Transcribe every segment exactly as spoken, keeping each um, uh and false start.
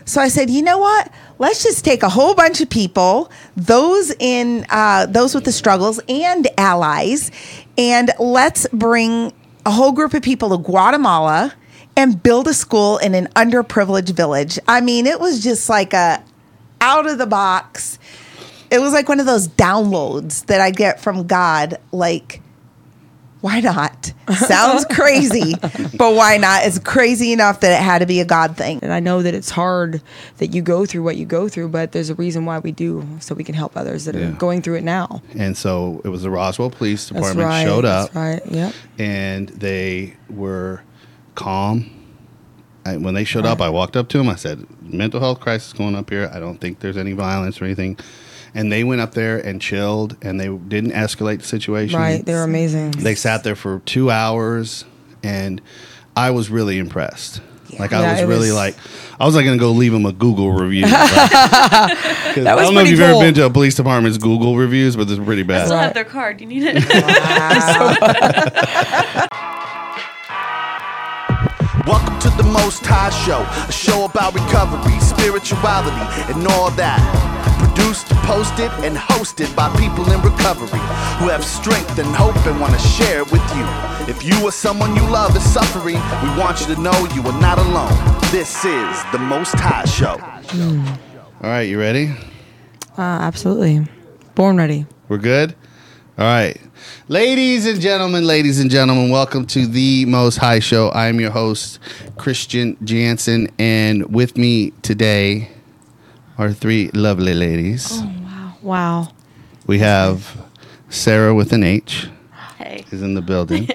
So I said, you know what? Let's just take a whole bunch of people, those in uh, those with the struggles and allies, and let's bring a whole group of people to Guatemala and build a school in an underprivileged village. I mean, it was just like a out of the box. It was like one of those downloads that I get from God, like, why not? Sounds crazy, but why not? It's crazy enough that it had to be a God thing. And I know that it's hard that you go through what you go through, but there's a reason why we do, so we can help others that Yeah. are going through it now. And so it was the Roswell Police That's Department right. showed up. That's right. Yep. And they were calm. I, when they showed up, I walked up to them. I said, mental health crisis going up here. I don't think there's any violence or anything. And they went up there and chilled, and they didn't escalate the situation. Right. They were amazing. They sat there for two hours, and I was really impressed. Yeah. Like, I Yeah, was it really was- like, I was like going to go leave them a Google review. Like, 'cause That was I don't know if pretty you've ever cool. been to a police department's Google reviews, but it's pretty I bad. still Right. have their card. You need it? Welcome to the Most High Show, a show about recovery, spirituality, and all that. Produced, posted, and hosted by people in recovery who have strength and hope and want to share it with you. If you or someone you love is suffering, we want you to know you are not alone. This is the Most High Show. All right, you ready? Uh, absolutely. Born ready. We're good? All right. Ladies and gentlemen, ladies and gentlemen, welcome to the Most High Show. I am your host, Christian Jansen, and with me today are three lovely ladies. Oh, wow. Wow. We have Sarah with an H Hey. is in the building.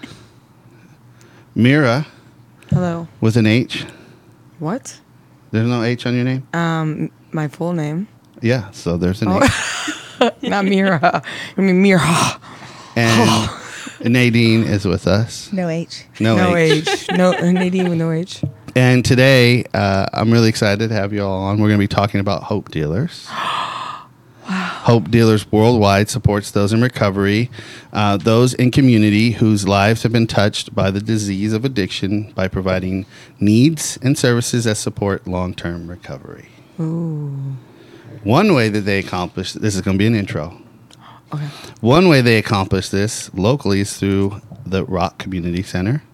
Mira Hello. with an H. What? There's no H on your name? Um, my full name. Yeah, so there's an Oh. H. Not Mira. I mean, Mira. And Nadine is with us. No H. No, No H. H. No, Nadine with no H. And today, uh, I'm really excited to have you all on. We're going to be talking about Hope Dealers. Hope Dealers Worldwide supports those in recovery, uh, those in community whose lives have been touched by the disease of addiction by providing needs and services that support long-term recovery. Ooh. One way that they accomplish this is going to be an intro. Okay. One way they accomplish this locally is through the Rock Community Center,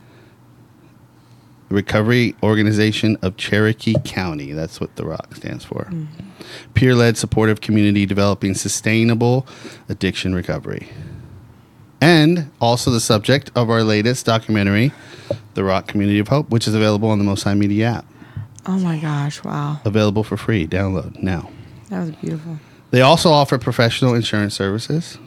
Recovery Organization of Cherokee County. That's what the Rock stands for. Mm-hmm. Peer-led supportive community developing sustainable addiction recovery. And also the subject of our latest documentary, The Rock Community of Hope, which is available on the Most High Media app. Oh, my gosh. Wow. Available for free. Download now. That was beautiful. They also offer professional insurance services.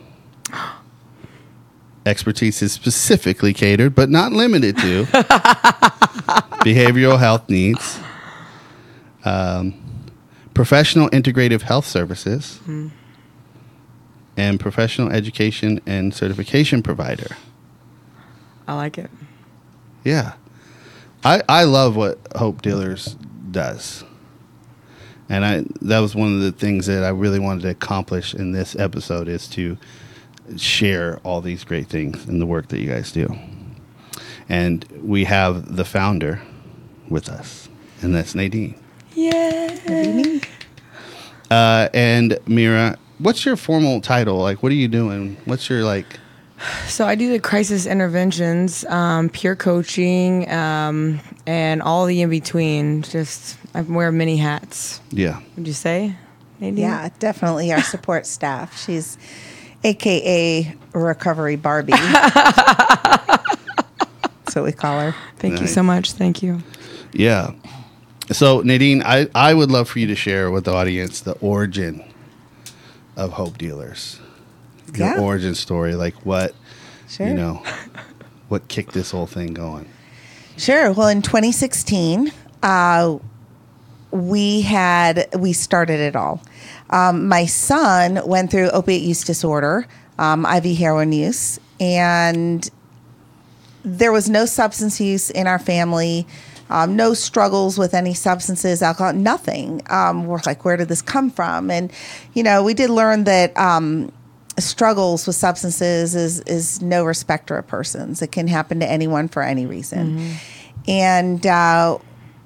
Expertise is specifically catered, but not limited to, behavioral health needs, um, professional integrative health services, mm. and professional education and certification provider. I like it. Yeah. I, I love what Hope Dealers does. And I that was one of the things that I really wanted to accomplish in this episode is to share all these great things in the work that you guys do. And we have the founder with us, and that's Nadine. Yeah. Uh, and Mira, what's your formal title? Like, what are you doing? What's your, like... So I do the crisis interventions, um, peer coaching, um, and all the in-between. Just, I wear many hats. Yeah. Would you say, Nadine? Yeah, definitely our support staff. She's A K A Recovery Barbie. That's what we call her. Thank Nice. you so much. Thank you. Yeah. So, Nadine, I, I would love for you to share with the audience the origin of Hope Dealers. Your Yeah. origin story, like what, Sure. you know, what kicked this whole thing going. Sure. Well, in twenty sixteen, uh, we had we started it all. Um, my son went through opiate use disorder, um, I V heroin use, and there was no substance use in our family. Um, no struggles with any substances, alcohol, nothing. Um, we're like, where did this come from? And, you know, we did learn that um, struggles with substances is is no respecter of persons. It can happen to anyone for any reason. Mm-hmm. And uh,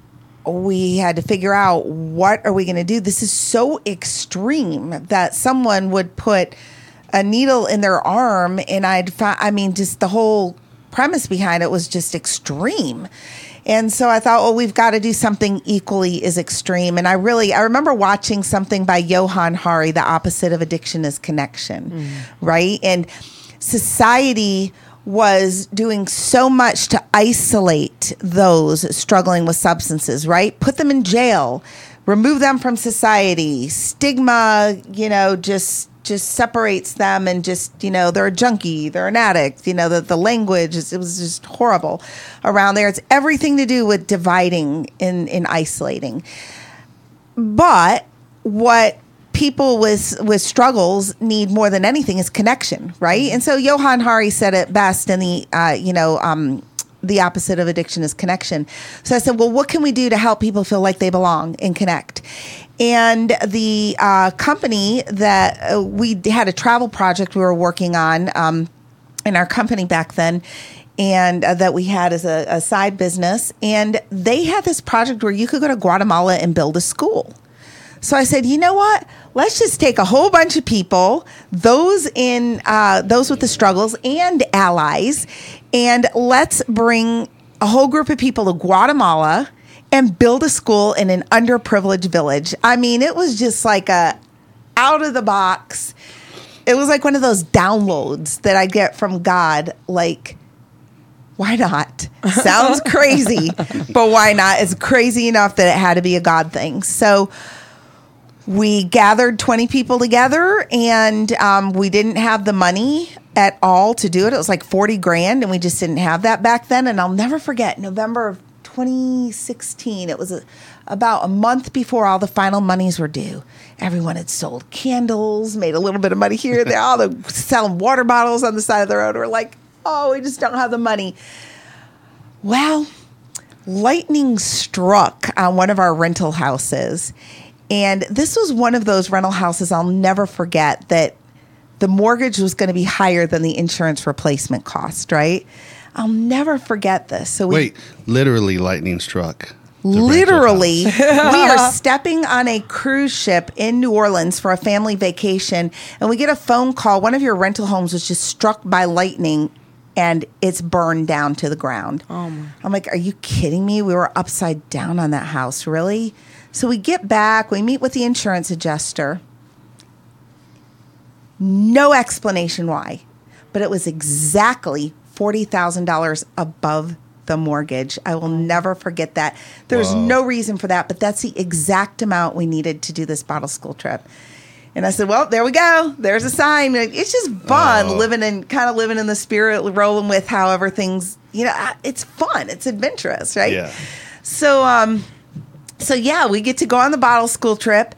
we had to figure out, what are we going to do? This is so extreme that someone would put a needle in their arm, and I'd find, I mean, just the whole premise behind it was just extreme. And so I thought, well, we've got to do something equally as extreme. And I really, I remember watching something by Johan Hari, The Opposite of Addiction is Connection, mm. right? And society was doing so much to isolate those struggling with substances, right? Put them in jail, remove them from society. Stigma, you know, just just separates them, and just, you know, they're a junkie, they're an addict. You know, the, the language, is, it was just horrible around there. It's everything to do with dividing and, and isolating. But what people with with struggles need more than anything is connection, right? And so Johan Hari said it best in the, uh, you know, um, The Opposite of Addiction is Connection. So I said, well, what can we do to help people feel like they belong and connect? And the uh, company that uh, we had a travel project we were working on um, in our company back then, and uh, that we had as a, a side business. And they had this project where you could go to Guatemala and build a school. So I said, you know what? Let's just take a whole bunch of people, those in uh, those with the struggles and allies, and let's bring a whole group of people to Guatemala and build a school in an underprivileged village. I mean, it was just like a out of the box. It was like one of those downloads that I get from God, like, why not? Sounds crazy, but why not? It's crazy enough that it had to be a God thing. So we gathered twenty people together, and um, we didn't have the money at all to do it. It was like forty grand, and we just didn't have that back then. And I'll never forget, November of twenty sixteen, it was a, about a month before all the final monies were due. Everyone had sold candles, made a little bit of money here and there. All the selling water bottles on the side of the road. We're like, oh, we just don't have the money. Well, lightning struck on one of our rental houses. And this was one of those rental houses I'll never forget, that the mortgage was going to be higher than the insurance replacement cost, right? I'll never forget this. So we, Wait, literally lightning struck. Literally, we are stepping on a cruise ship in New Orleans for a family vacation, and we get a phone call. One of your rental homes was just struck by lightning, and it's burned down to the ground. Oh my. I'm like, are you kidding me? We were upside down on that house, really? So we get back, we meet with the insurance adjuster. No explanation why, but it was exactly forty thousand dollars above the mortgage. I will never forget that. There's Wow. no reason for that, but that's the exact amount we needed to do this bottle school trip. And I said, well, there we go. There's a sign. It's just fun Oh. living in, kind of living in the spirit, rolling with however things, you know, it's fun. It's adventurous, right? Yeah. So, um, so yeah, we get to go on the bottle school trip.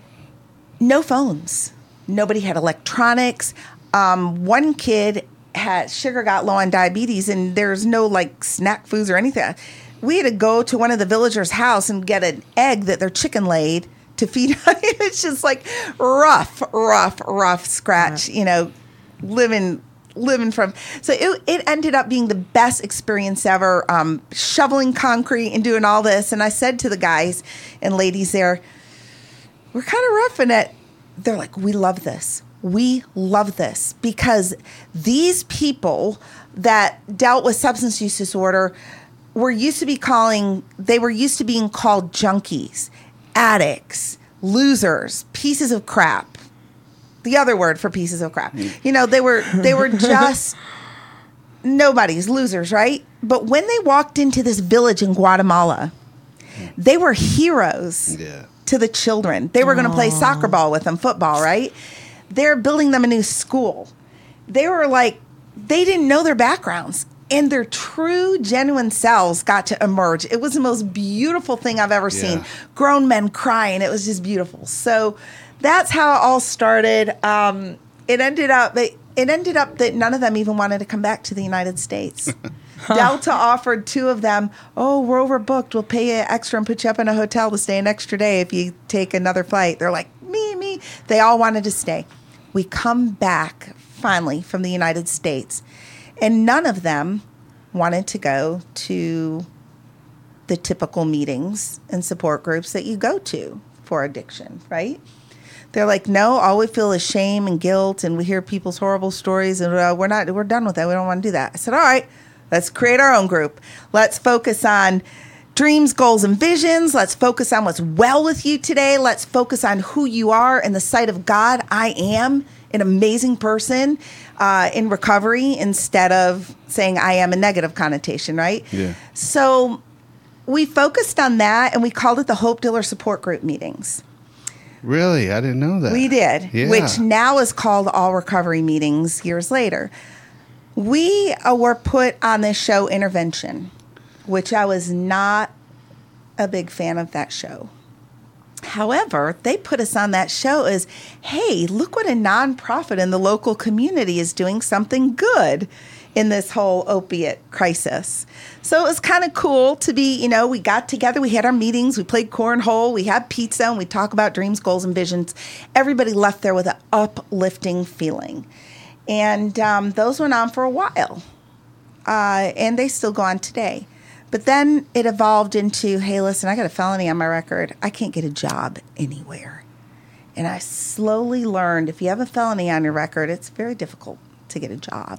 No phones. Nobody had electronics. Um, one kid had sugar got low on diabetes, and there's no like snack foods or anything. We had to go to one of the villagers' house and get an egg that their chicken laid to feed on. It's just like rough, rough, rough scratch, you know, living living from. So it, it ended up being the best experience ever, um, shoveling concrete and doing all this. And I said to the guys and ladies there, we're kind of roughing it. They're like, we love this. We love this, because these people that dealt with substance use disorder were used to be calling, they were used to being called junkies, addicts, losers, pieces of crap. The other word for pieces of crap. You know, they were they were just nobody's, losers, right? But when they walked into this village in Guatemala, they were heroes Yeah. to the children. They were going to play soccer ball with them, football, right? They're building them a new school. They were like, they didn't know their backgrounds, and their true, genuine selves got to emerge. It was the most beautiful thing I've ever seen. Yeah. Grown men crying. It was just beautiful. So that's how it all started. Um, it ended up, it, it ended up that none of them even wanted to come back to the United States. Delta offered two of them, oh, we're overbooked. We'll pay you extra and put you up in a hotel to stay an extra day if you take another flight. They're like, me, me. They all wanted to stay. We come back finally from the United States, and none of them wanted to go to the typical meetings and support groups that you go to for addiction, right? They're like, no, all we feel is shame and guilt, and we hear people's horrible stories, and uh, we're not, we're done with that. We don't want to do that. I said, all right, let's create our own group. Let's focus on dreams, goals, and visions. Let's focus on what's well with you today. Let's focus on who you are in the sight of God. I am an amazing person uh, in recovery, instead of saying I am a negative connotation, right? Yeah. So we focused on that, and we called it the Hope Dealer Support Group meetings. Really? I didn't know that. We did, Yeah. which now is called All Recovery Meetings years later. We uh, were put on this show Intervention, which I was not a big fan of that show. However, they put us on that show as, hey, look what a nonprofit in the local community is doing something good in this whole opiate crisis. So it was kind of cool to be, you know, we got together, we had our meetings, we played cornhole, we had pizza, and we talk about dreams, goals, and visions. Everybody left there with an uplifting feeling. And um, those went on for a while. Uh, and they still go on today. But then it evolved into, hey, listen, I got a felony on my record. I can't get a job anywhere. And I slowly learned, if you have a felony on your record, it's very difficult to get a job.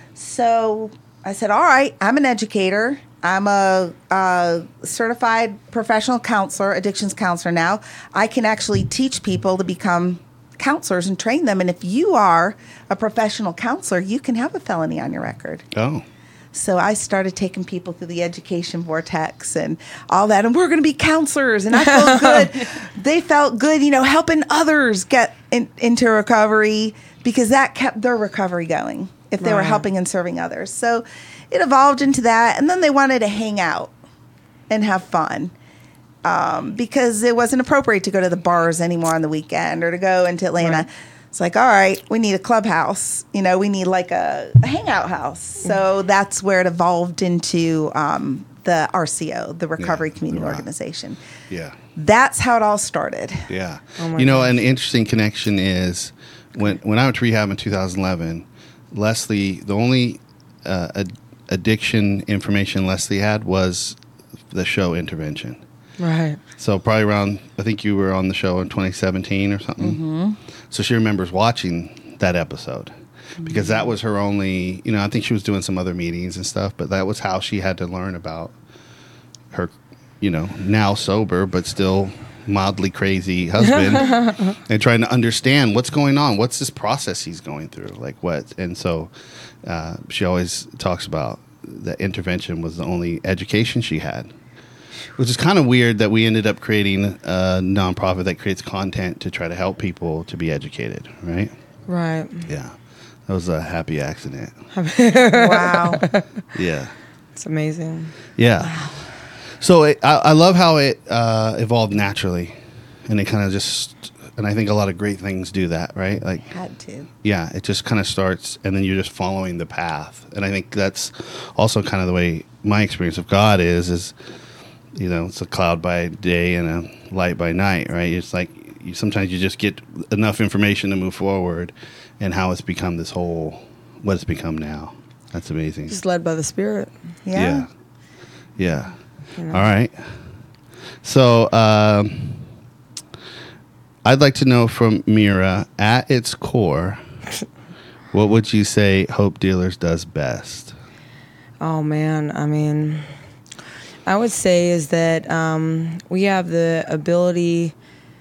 So I said, all right, I'm an educator. I'm a, a certified professional counselor, addictions counselor now. I can actually teach people to become counselors and train them. And if you are a professional counselor, you can have a felony on your record. Oh. So I started taking people through the education vortex and all that. And we're going to be counselors. And I felt good. They felt good, you know, helping others get in, into recovery, because that kept their recovery going if they Right. were helping and serving others. So it evolved into that. And then they wanted to hang out and have fun, um, because it wasn't appropriate to go to the bars anymore on the weekend or to go into Atlanta. Right. It's like, all right, we need a clubhouse. You know, we need like a, a hangout house. So that's where it evolved into um, the R C O, the Recovery Yeah, Community right. Organization. Yeah. That's how it all started. Yeah. Oh my you know, gosh. an interesting connection is when when I went to rehab in two thousand eleven, Leslie, the only uh, ad- addiction information Leslie had was the show Intervention. Right. So probably around, I think you were on the show in twenty seventeen or something. Mm-hmm. So she remembers watching that episode because that was her only, you know, I think she was doing some other meetings and stuff, but that was how she had to learn about her, you know, now sober, but still mildly crazy husband and trying to understand what's going on. What's this process he's going through? Like what? And so uh, she always talks about that Intervention was the only education she had. Which is kind of weird that we ended up creating a nonprofit that creates content to try to help people to be educated, right? Right. Yeah. That was a happy accident. Wow. Yeah. It's amazing. Yeah. So it, I, I love how it uh, evolved naturally. And it kind of just, and I think a lot of great things do that, right? Like, Had to. yeah, it just kind of starts and then you're just following the path. And I think that's also kind of the way my experience of God is, is, you know, it's a cloud by day and a light by night, right? It's like you, sometimes you just get enough information to move forward, and how it's become this whole, what it's become now. That's amazing. Just led by the Spirit. Yeah. Yeah. Yeah. You know. All right. So um, I'd like to know from Mira, at its core, what would you say Hope Dealers does best? Oh man, I mean, I would say is that um, we have the ability.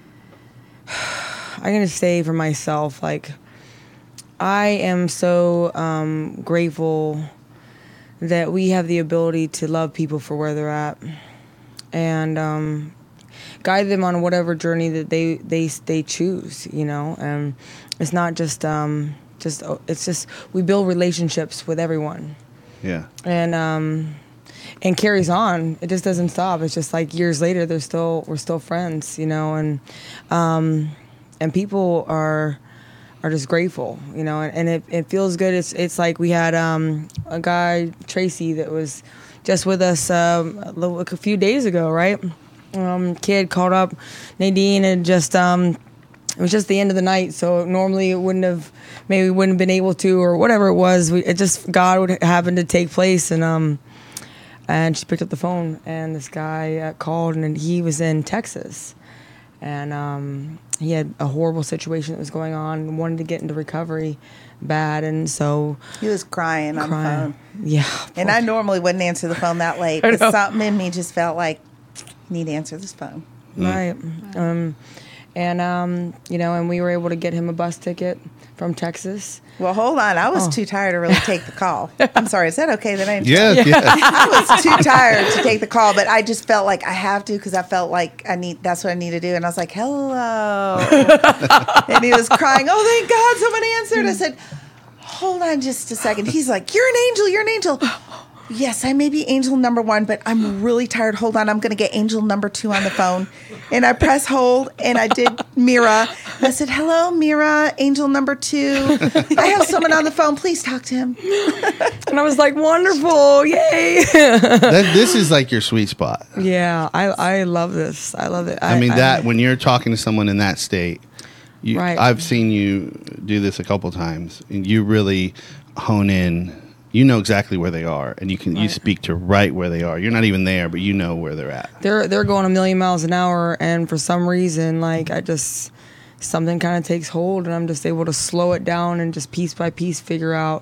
I'm gonna say for myself, like I am so um, grateful that we have the ability to love people for where they're at, and um, guide them on whatever journey that they they they choose. You know, and it's not just um, just it's just we build relationships with everyone. Yeah. And um, and carries on. It just doesn't stop. It's just like years later, they're still we're still friends, you know. And um, and people are are just grateful, you know. And, and it, it feels good. It's it's like we had um, a guy Tracy that was just with us um, a, little, a few days ago, right? Um, kid called up Nadine and just. Um, It was just the end of the night, so normally it wouldn't have, maybe we wouldn't have been able to, or whatever it was. We, it just, God would happen to take place, and um, And she picked up the phone, and this guy uh, called, and he was in Texas. And um, he had a horrible situation that was going on and wanted to get into recovery bad. And so... He was crying, crying. on the phone. Yeah. And I normally wouldn't answer the phone that late, but something in me just felt like, I need to answer this phone. Right. Um, and, um, you know, and we were able to get him a bus ticket from Texas. Well, hold on. I was Oh. too tired to really take the call. I'm sorry. Is that okay that I... Yeah, yeah. I was too tired to take the call, but I just felt like I have to because I felt like I need. That's what I need to do. And I was like, "Hello," and he was crying. Oh, thank God, someone answered. I said, "Hold on, just a second." He's like, "You're an angel. You're an angel." Yes, I may be angel number one, but I'm really tired. Hold on, I'm going to get angel number two on the phone. And I press hold, and I did Mira. I said, "Hello, Mira, angel number two. I have someone on the phone. Please talk to him." And I was like, wonderful. Yay. That, this is like your sweet spot. Yeah, I, I love this. I love it. I, mean, that when you're talking to someone in that state, you, Right. I've seen you do this a couple times, and you really hone in. You know exactly where they are, and you can you Right. speak to right where they are. You're not even there, but you know where they're at. They're they're going a million miles an hour, and for some reason, like I just something kind of takes hold, and I'm just able to slow it down and just piece by piece figure out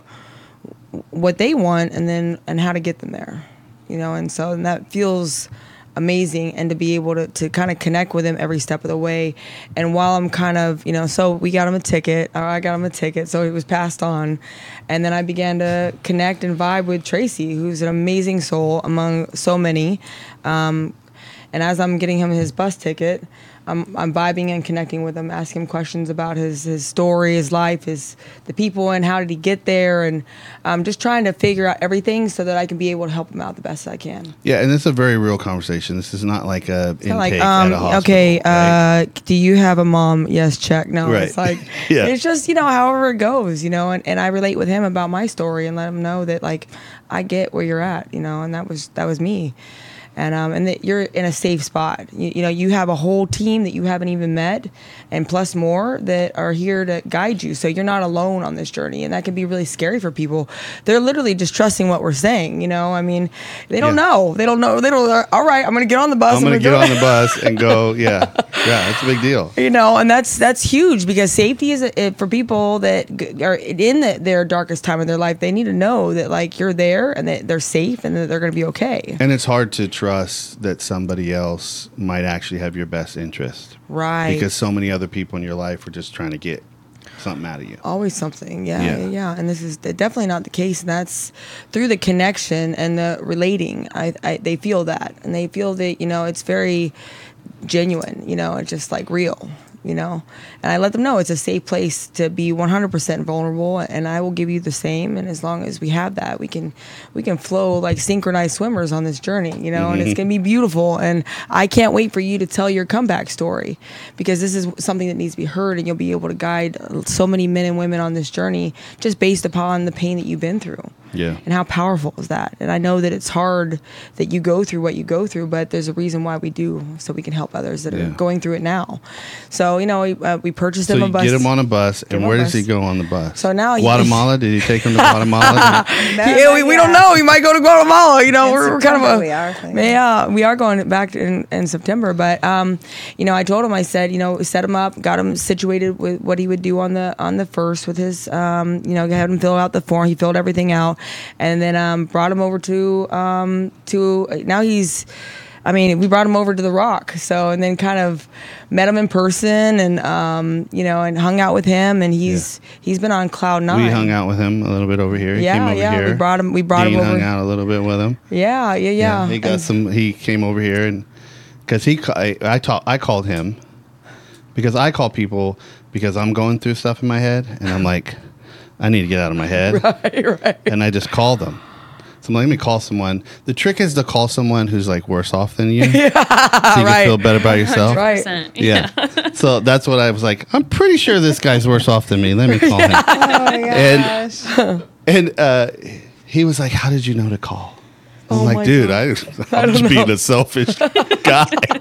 what they want, and then and how to get them there, you know. And so and that feels amazing, and to be able to, to kind of connect with them every step of the way. And while I'm kind of, you know, so we got him a ticket, or I got him a ticket, so it was passed on. And then I began to connect and vibe with Tracy, who's an amazing soul among so many. Um, and as I'm getting him his bus ticket, I'm, I'm vibing and connecting with him, asking him questions about his, his story, his life, his the people, and how did he get there, and I'm just trying to figure out everything so that I can be able to help him out the best I can. Yeah, and it's a very real conversation. This is not like a intake Like, at um, a hospital. okay, right? uh, do you have a mom? Yes, check. No, Right. it's like, Yeah. it's just, you know, however it goes, you know, and, and I relate with him about my story and let him know that, like, I get where you're at, you know, and that was, that was me. And um, and that you're in a safe spot. You, you know, you have a whole team that you haven't even met, and plus more that are here to guide you. So you're not alone on this journey, and that can be really scary for people. They're literally just trusting what we're saying. You know, I mean, they don't Yeah. know. They don't know. They don't. uh, All right, I'm going to get on the bus. I'm going to gonna get go." on the bus and go. Yeah, yeah, it's a big deal. You know, and that's that's huge because safety is a, it, for people that g- are in the, their darkest time of their life. They need to know that like you're there and that they're safe and that they're going to be okay. And it's hard to trust that somebody else might actually have your best interest. Right. Because so many other people in your life are just trying to get something out of you. Always something. Yeah, Yeah. yeah. yeah. And this is definitely not the case. And that's through the connection and the relating. I, I they feel that, and they feel that, you know, it's very genuine. You know, it's just like real. You know, and I let them know it's a safe place to be one hundred percent vulnerable, and I will give you the same. And as long as we have that, we can we can flow like synchronized swimmers on this journey, you know, and it's gonna be beautiful. And I can't wait for you to tell your comeback story, because this is something that needs to be heard, and you'll be able to guide so many men and women on this journey just based upon the pain that you've been through. Yeah. And how powerful is that? And I know that it's hard that you go through what you go through, but there's a reason why we do, so we can help others that Yeah. are going through it now. So, you know, we, uh, we purchased So him a you bus. get him on a bus, him and on where a does he bus. go on the bus? So now he- Guatemala? Did he take him to Guatemala? No, Yeah, we, not we don't yet. know. We might go to Guatemala. You know, In we're, we're kind of September a. we are, I think. Yeah, we are going back in, in September. But um, you know, I told him. I said, you know, set him up, got him situated with what he would do on the on the first with his, um, you know, had him fill out the form. He filled everything out, and then um, brought him over to um to now he's. I mean, we brought him over to the Rock, so and then kind of met him in person, and um, you know, and hung out with him, and he's he's been on cloud nine. We hung out with him a little bit over here. He Yeah, came over yeah, here. we brought him- we brought Dean him over. hung out a little bit with him. Yeah, yeah, yeah. He got And- some. He came over here and because he, ca- I, I talk, I called him because I call people because I'm going through stuff in my head and I'm like, I need to get out of my head, right, right. and I just call them. So I'm like, let me call someone. The trick is to call someone who's like worse off than you, so you can right. feel better about yourself. Right. one hundred percent. Yeah. So that's what I was like. I'm pretty sure this guy's worse off than me. Let me call him. Oh my gosh. And and uh, he was like, "How did you know to call?" I'm Oh like, my "Dude, God. I, I'm just don't being know. a selfish guy."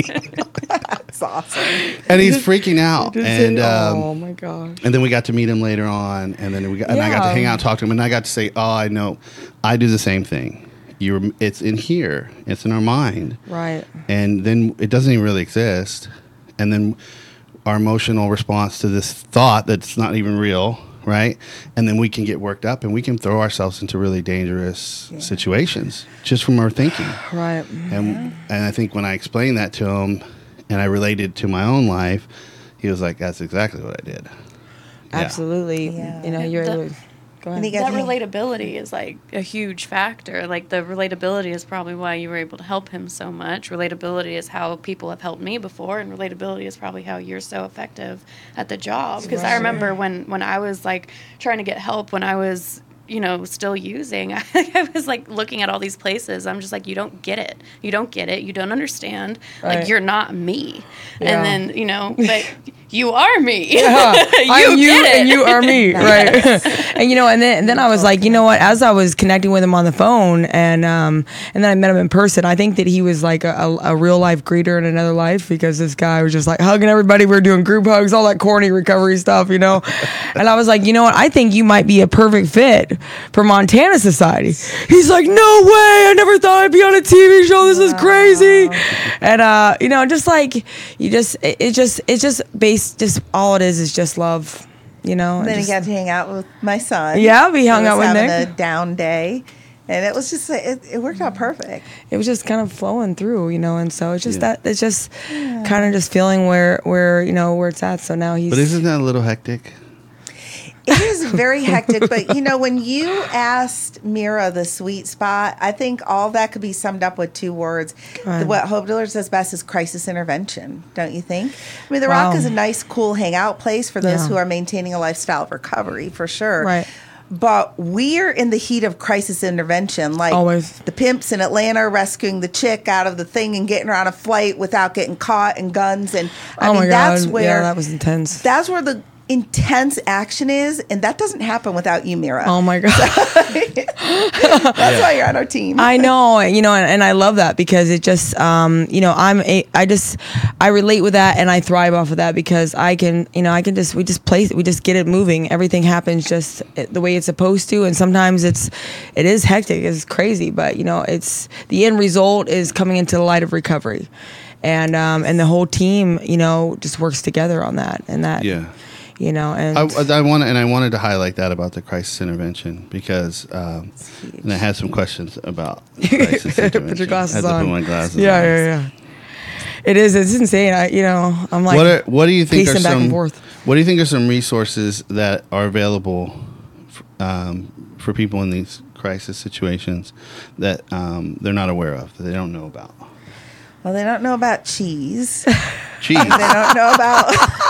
That's awesome. And he's freaking out. Just And say, um, oh my gosh. and then we got to meet him later on, and then we got, and I got to Yeah. hang out, and talk to him, and I got to say, "Oh, I know, I do the same thing." you're it's in here, it's in our mind, Right. and then it doesn't even really exist, and then our emotional response to this thought that's not even real, right? And then we can get worked up and we can throw ourselves into really dangerous yeah. situations just from our thinking. Right. And and I think when I explained that to him and I related to my own life, he was like, that's exactly what I did. Absolutely. Yeah. You know, you're The- able to, go ahead. And you got That to- relatability is like a huge factor. Like the relatability is probably why you were able to help him so much. Relatability is how people have helped me before, and relatability is probably how you're so effective at the job. Because I Right. remember when when I was like trying to get help when I was, you know, still using, I, I was like looking at all these places. I'm just like, you don't get it. You don't get it. You don't understand. Right. Like, you're not me. Yeah. And then, you know, but you are me. Yeah. you I'm you get it. and you are me, right? And you know, and then and then I was like, you know what? As I was connecting with him on the phone, and um, and then I met him in person, I think that he was like a, a, a real life greeter in another life, because this guy was just like hugging everybody. We were doing group hugs, all that corny recovery stuff, you know. And I was like, you know what? I think you might be a perfect fit for Montana Society. He's like, no way! I never thought I'd be on a T V show. This is crazy. And uh, you know, just like you just, it, it just, it's just based. Just all it is is just love, you know. And then just, he got to hang out with my son. Yeah, we hung He was out with having Nick. a down day, and it was just it, it worked out perfect. it was just kind of flowing through, you know. And so it's just Yeah. that it's just kind of just feeling where where you know where it's at. So now he's. But isn't that a little hectic? It is very hectic, but you know, when you asked Mira the sweet spot, I think all that could be summed up with two words. Right. The, what Hope Dealers does best is crisis intervention, don't you think? I mean, the Wow. Rock is a nice, cool hangout place for those Yeah. who are maintaining a lifestyle of recovery, for sure. Right. But we're in the heat of crisis intervention, like Always. the pimps in Atlanta rescuing the chick out of the thing and getting her on a flight without getting caught, and guns. And I oh mean, my that's god! where Yeah, that was intense. that's where the intense action is, and that doesn't happen without you, Mira. Oh my god! That's why you're on our team. I know, you know, and, and I love that, because it just, um, you know, I'm a, I just, I relate with that, and I thrive off of that, because I can, you know, I can just, we just place it, we just get it moving. Everything happens just the way it's supposed to, and sometimes it's, it is hectic, it's crazy, but you know, it's the end result is coming into the light of recovery, and um, and the whole team, you know, just works together on that, and that, Yeah. you know, and I, I want and I wanted to highlight that about the crisis intervention, because um, and I had some questions about crisis intervention. put your glasses I had to on. put my glasses yeah, on. yeah, yeah. It is. It's insane. I, you know, I'm like, what are, what do you think are pacing back some and forth. what do you think are some resources that are available f- um, for people in these crisis situations that um, they're not aware of, that they don't know about? Well, they don't know about cheese. Cheese. They don't know about.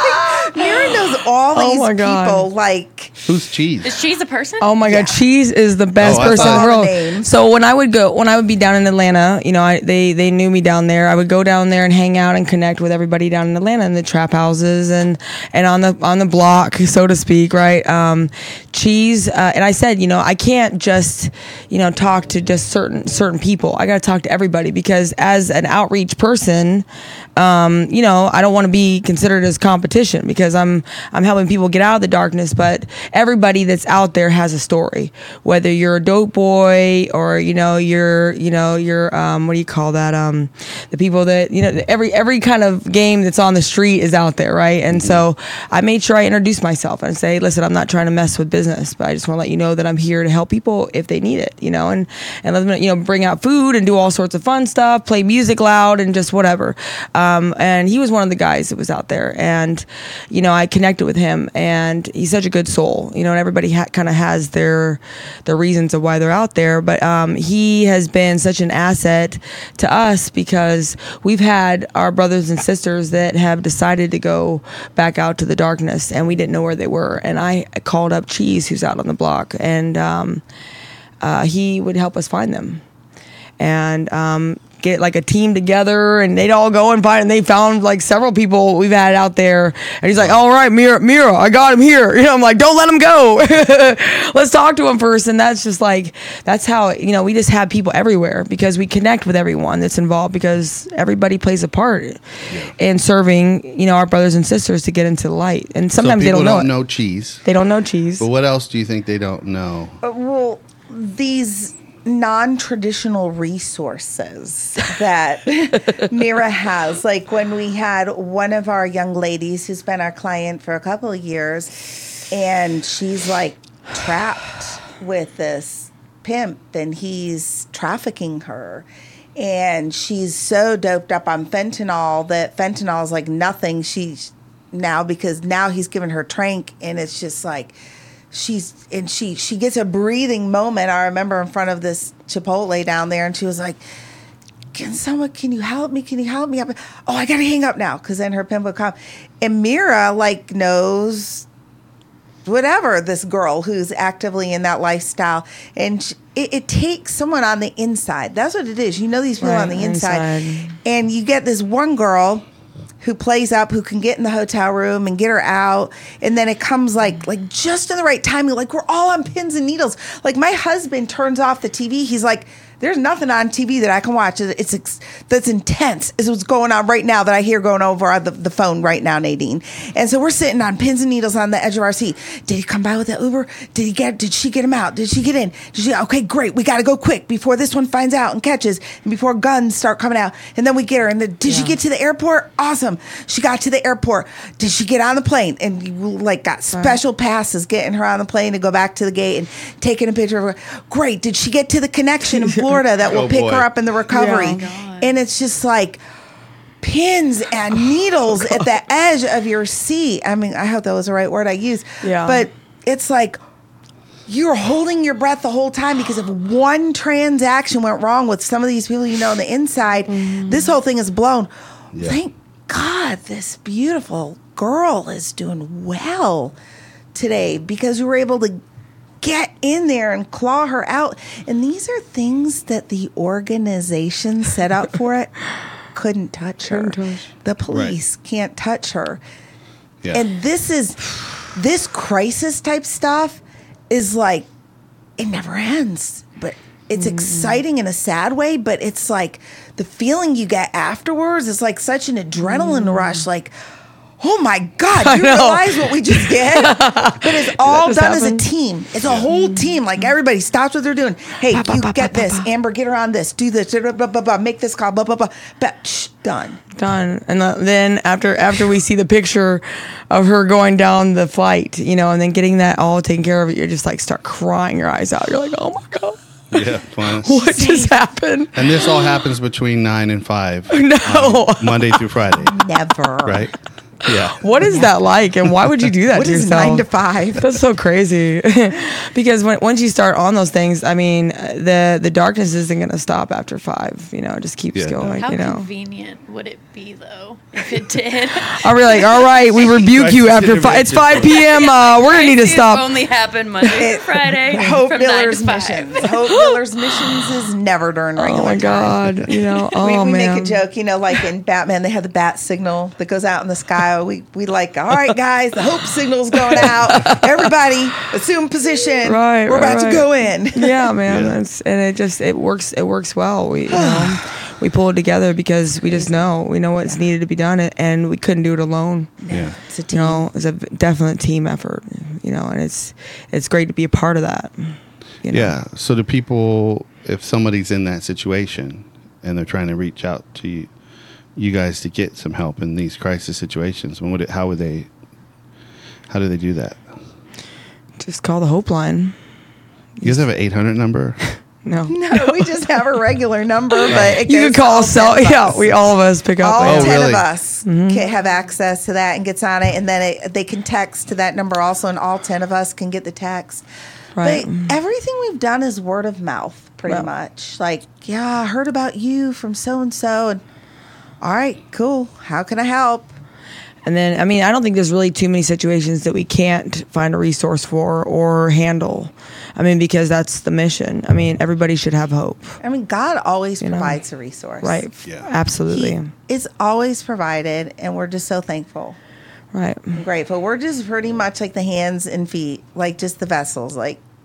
Mira knows all Oh these my God. people. Like, Who's cheese? Is she's a person? Oh my Yeah. God, Cheese is the best Oh, I person in thought- the All the world. names. So when I would go, when I would be down in Atlanta, you know, I, they they knew me down there. I would go down there and hang out and connect with everybody down in Atlanta in the trap houses and and on the on the block, so to speak, right? Um, Cheese, uh, and I said, you know, I can't just, you know, talk to just certain certain people. I got to talk to everybody, because as an outreach person, um, you know, I don't want to be considered as competition, because I'm I'm helping people get out of the darkness. But everybody that's out there has a story. Whether you're a dope boy or you know you're you know you're um, what do you call that? Um, the people that you know every every kind of game that's on the street is out there, right? And so I made sure I introduced myself and say, listen, I'm not trying to mess with business, but I just want to let you know that I'm here to help people if they need it, you know, and and let them you know bring out food and do all sorts of fun stuff, play music loud and just whatever. Um, and he was one of the guys that was out there, and you know I connected with him, and he's such a good soul, you know, and everybody ha- kind of has their their reasons of why they're out there, but um, he has been such an asset to us, because we've had our brothers and sisters that have decided to go back out to the darkness, and we didn't know where they were, and I called up Cheese, who's out on the block, and um, uh, he would help us find them, and um, get like a team together, and they'd all go and find, and they found like several people we've had out there, and he's like, all right, Mira, Mira, I got him here. You know, I'm like, don't let him go. Let's talk to him first. And that's just like, that's how, you know, we just have people everywhere, because we connect with everyone that's involved, because everybody plays a part in serving, you know, our brothers and sisters to get into the light. And sometimes so they people don't know don't it. know cheese. They don't know Cheese. But what else do you think they don't know? uh, well, these non-traditional resources that Mira has. Like when we had one of our young ladies who's been our client for a couple of years, and she's like trapped with this pimp, and he's trafficking her. And she's so doped up on fentanyl that fentanyl is like nothing. She's now because now he's given her trank, and it's just like she's and she she gets a breathing moment. I remember in front of this Chipotle down there, and she was like, "Can someone? Can you help me? Can you help me?" Oh, I gotta hang up now because then her pimp will come. And Mira like knows whatever this girl who's actively in that lifestyle, and she, it, it takes someone on the inside. That's what it is. You know these people Right, on the inside. inside. And you get this one girl who plays up, who can get in the hotel room and get her out, and then it comes like like just in the right timing. Like we're all on pins and needles. Like my husband turns off the T V. He's like, "There's nothing on T V that I can watch. It's, it's that's intense. Is what's going on right now that I hear going over on the, the phone right now, Nadine." And so we're sitting on pins and needles on the edge of our seat. Did he come by with the Uber? Did he get? Did she get him out? Did she get in? Did she? Okay, great. We got to go quick before this one finds out and catches, and before guns start coming out. And then we get her. And the, did she Yeah. get to the airport? Awesome. She got to the airport. Did she get on the plane? And you like got special passes getting her on the plane to go back to the gate and taking a picture of her. Great. Did she get to the connection in Florida that will Oh, pick boy. her up in the recovery? Yeah. Oh, God. And it's just like pins and needles at the edge of your seat. I mean, I hope that was the right word I used. Yeah. But it's like you're holding your breath the whole time because if one transaction went wrong with some of these people you know on the inside, this whole thing is blown. Yeah. Thank God this beautiful girl is doing well today because we were able to get in there and claw her out. And these are things that the organization set up for it couldn't touch her. Couldn't touch. The police can't touch her. Yeah. And this is this crisis type stuff is like it never ends. But it's exciting in a sad way, but it's like the feeling you get afterwards is like such an adrenaline rush, like, oh my God, I you know. realize what we just did? But it's all just done as a happen? team. It's a whole team. Like everybody stops what they're doing. Hey, Ba, ba, you ba, get ba, ba, this. ba. Amber, get her on this. Do this. Blah, blah, blah, blah, make this call. Blah, blah, blah. But, shh, done. Done. And the, then after after we see the picture of her going down the flight, you know, and then getting that all taken care of, you're just like start crying your eyes out. You're like, oh my God, Yeah, fine. what just happened? And this all happens between nine and five. No. on Monday through Friday, Never. right? Yeah. What is that like, and why would you do that What to is yourself? nine to five? That's so crazy. Because when once you start on those things, I mean, the the darkness isn't going to stop after five. You know, it just keeps Yeah. going. How you know, convenient would it be though if it did? I'll be like, all right, we rebuke you after five. It's five p.m. Uh, we're gonna need to Crises stop. Only happen Monday to Friday. Hope from nine Miller's to five. missions. Hope Miller's missions is never during regular Oh my time. God, you know, oh we, we man. make a joke, you know, like in Batman, they have the bat signal that goes out in the sky. We we like, all right, guys, the hope signal's going out. Everybody, assume position. Right, we're right, about right. to go in. Yeah, man. Yeah. That's and it just it works. It works well. We you know we pull it together because we just know we know what's needed to be done, and we couldn't do it alone. Yeah. It's a You team. know, it's a definite team effort. You know, and it's it's great to be a part of that. You know? Yeah. So the people, if somebody's in that situation and they're trying to reach out to you, you guys to get some help in these crisis situations, when would it, how would they, how do they do that? Just call the Hope Line. You guys have an eight hundred number? No, No, we just have a regular number, but it you goes can to call all us. So, ten of yeah, us. we all of us pick up. All Oh, ten really? of us can have access to that and gets on it, and then it, they can text to that number also, and all ten of us can get the text. Right. But everything we've done is word of mouth, pretty Well- much. Like, yeah, I heard about you from so and so, and all right, cool. How can I help? And then, I mean, I don't think there's really too many situations that we can't find a resource for or handle. I mean, because that's the mission. I mean, everybody should have hope. I mean, God always You know? provides a resource, Right. Yeah. Absolutely. He is always provided, and we're just so thankful. Right. Grateful. We're just pretty much like the hands and feet, like just the vessels. Like,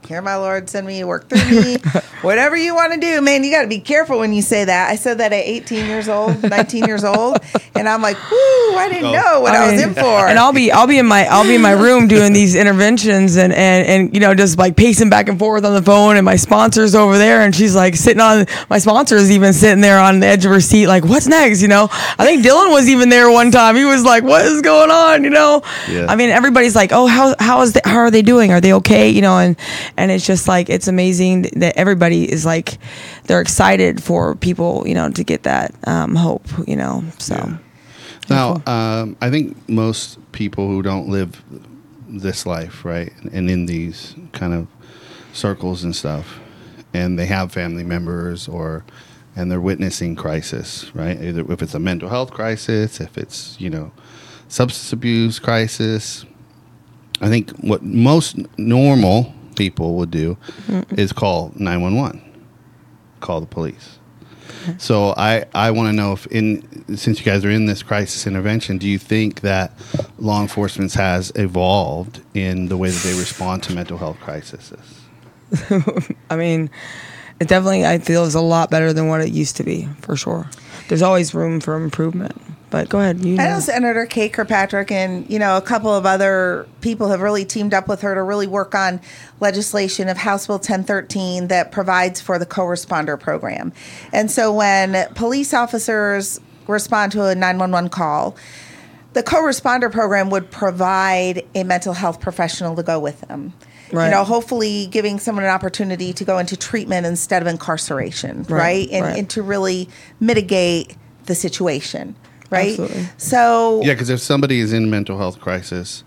Here, my Lord, send me, work through me, whatever you want to do. Man, you got to be careful when you say that. I said that at eighteen years old, nineteen years old, and I'm like, whoo, I didn't Oh. know what I, I was mean, in for. And I'll be I'll be in my I'll be in my room doing these interventions and, and and you know just like pacing back and forth on the phone, and my sponsor's over there, and she's like sitting on my sponsor is even sitting there on the edge of her seat like, what's next, you know? I think Dylan was even there one time. He was like, what is going on, you know? Yeah. I mean, everybody's like, oh, how how is the, how are they doing? Are they okay? You know, and and it's just like it's amazing that everybody is like they're excited for people, you know, to get that um, hope, you know. So. Yeah. Now, um, I think most people who don't live this life, right, and in these kind of circles and stuff, and they have family members or, and they're witnessing crisis, right? Either if it's a mental health crisis, if it's, you know, substance abuse crisis. I think what most normal people would do mm-hmm. is call nine one one, call the police. So I, I want to know if in since you guys are in this crisis intervention, do you think that law enforcement has evolved in the way that they respond to mental health crises? I mean, it definitely I feel is a lot better than what it used to be, for sure. There's always room for improvement. But go ahead. You know. I know Senator Kay Kirkpatrick and, you know, a couple of other people have really teamed up with her to really work on legislation of House Bill ten thirteen that provides for the co-responder program. And so when police officers respond to a nine one one call, the co-responder program would provide a mental health professional to go with them. Right. You know, hopefully giving someone an opportunity to go into treatment instead of incarceration, right? right? And, right. and to really mitigate the situation. Right. Absolutely. So yeah, because if somebody is in mental health crisis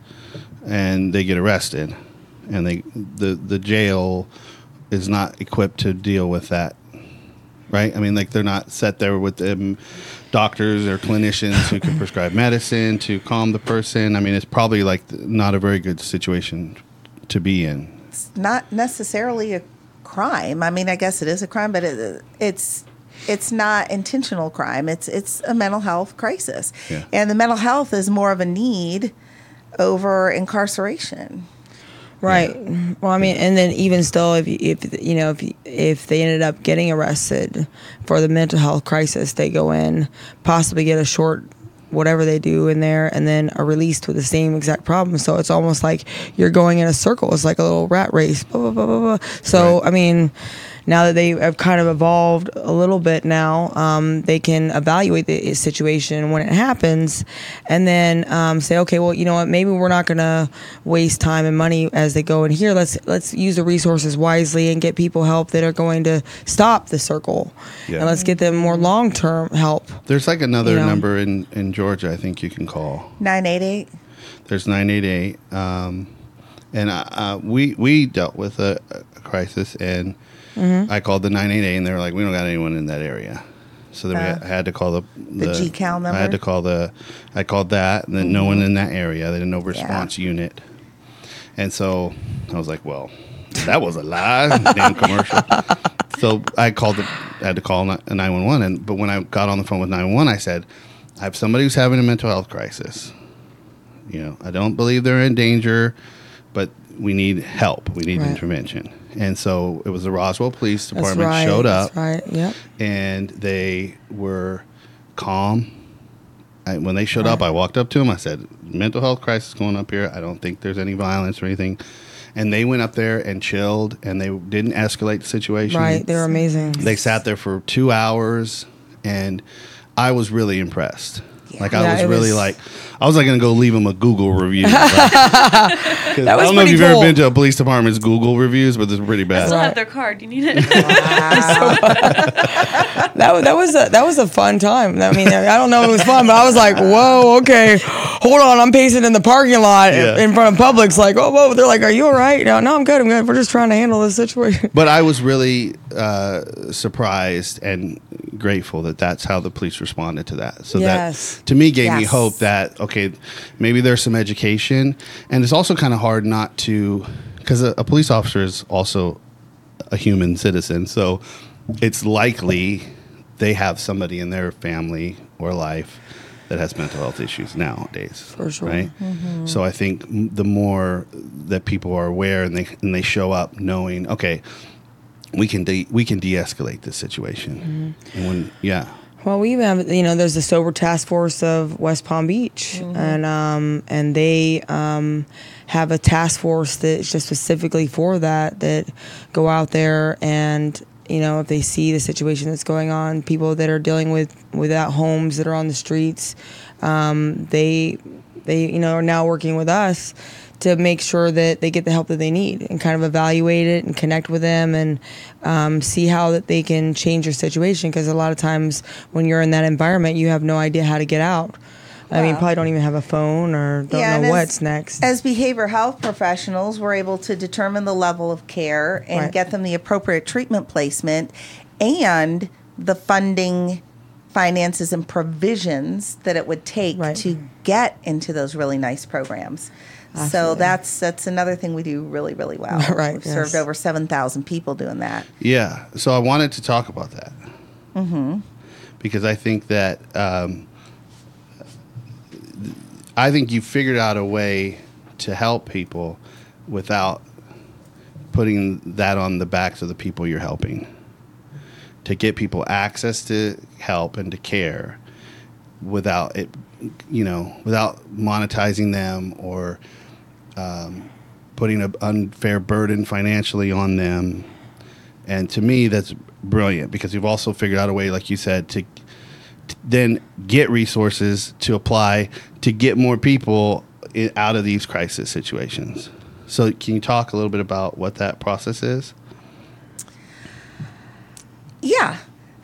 and they get arrested, and they the the jail is not equipped to deal with that, right? I mean, like they're not set there with them doctors or clinicians who can prescribe medicine to calm the person. I mean, it's probably like not a very good situation to be in. It's not necessarily a crime. I mean, I guess it is a crime, but it, it's. It's not intentional crime. It's it's a mental health crisis. Yeah. And the mental health is more of a need over incarceration. Right. Yeah. Well, I mean, and then even still, if you, if you know, if if they ended up getting arrested for the mental health crisis, they go in, possibly get a short whatever they do in there, and then are released with the same exact problem. So it's almost like you're going in a circle. It's like a little rat race. Blah, blah, blah, blah, blah. So, right. I mean, now that they have kind of evolved a little bit now, um, they can evaluate the situation when it happens and then um, say, okay, well, you know what, maybe we're not going to waste time and money as they go in here. Let's let's use the resources wisely and get people help that are going to stop the circle. Yeah. And let's get them more long-term help. There's like another you know? number in, in Georgia I think you can call. nine eight eight There's nine eight eight Um, and uh, we, we dealt with a, a crisis, and Mm-hmm. I called the nine eight eight and they were like, we don't got anyone in that area. So then uh, we had to call the, the, the G C A L number. I had to call the, I called that, and then mm-hmm. no one in that area. They didn't know response yeah. unit. And so I was like, well, that was a lie, damn commercial. So I called, the, I had to call a nine one one. And, but when I got on the phone with nine one one, I said, I have somebody who's having a mental health crisis. You know, I don't believe they're in danger, but we need help. We need right. intervention. And so it was the Roswell Police Department That's right. showed up. That's right. Yep. And they were calm. I, when they showed right. up, I walked up to them. I said, mental health crisis going up here. I don't think there's any violence or anything. And they went up there and chilled, and they didn't escalate the situation. Right. They were amazing. They sat there for two hours, and I was really impressed. Like I yeah, was really was... like, I was like going to go leave them a Google review. Like, that was I don't know if you've cool. ever been to a police department's Google reviews, but they're pretty bad. I still have their card. You need it. Wow. that that was a that was a fun time. I mean, I don't know if it was fun, but I was like, whoa, okay, hold on, I'm pacing in the parking lot yeah. in front of Publix. Like, oh, whoa, they're like, are you all right? No, no, I'm good. I'm good. We're just trying to handle this situation. But I was really uh, surprised and grateful that that's how the police responded to that. So yes. that to me gave yes. me hope that okay, maybe there's some education, and it's also kind of hard not to, because a, a police officer is also a human citizen, so it's likely they have somebody in their family or life that has mental health issues nowadays. For sure. Right. Mm-hmm. So I think m- the more that people are aware and they and they show up knowing, okay, we can de- we can de-escalate this situation. Mm-hmm. And when yeah. Well, we even have, you know, there's the Sober Task Force of West Palm Beach, mm-hmm. and um, and they um, have a task force that's just specifically for that, that go out there and, you know, if they see the situation that's going on, people that are dealing with without homes, that are on the streets, um, they, they, you know, are now working with us to make sure that they get the help that they need and kind of evaluate it and connect with them and um, see how that they can change your situation. Because a lot of times when you're in that environment, you have no idea how to get out. I mean, probably don't even have a phone or don't Yeah, know and what's as, next. As behavioral health professionals, we're able to determine the level of care and Right. get them the appropriate treatment placement and the funding, finances, and provisions that it would take Right. to get into those really nice programs. So Absolutely. that's that's another thing we do really, really well. Right, We've yes. served over seven thousand people doing that. Yeah. So I wanted to talk about that. Mm-hmm. Because I think that um, I think you figured out a way to help people without putting that on the backs of the people you're helping. To get people access to help and to care without it, you know, without monetizing them or um, putting an unfair burden financially on them. And to me, that's brilliant because you've also figured out a way, like you said, to, to then get resources to apply to get more people in, out of these crisis situations. So can you talk a little bit about what that process is? Yeah.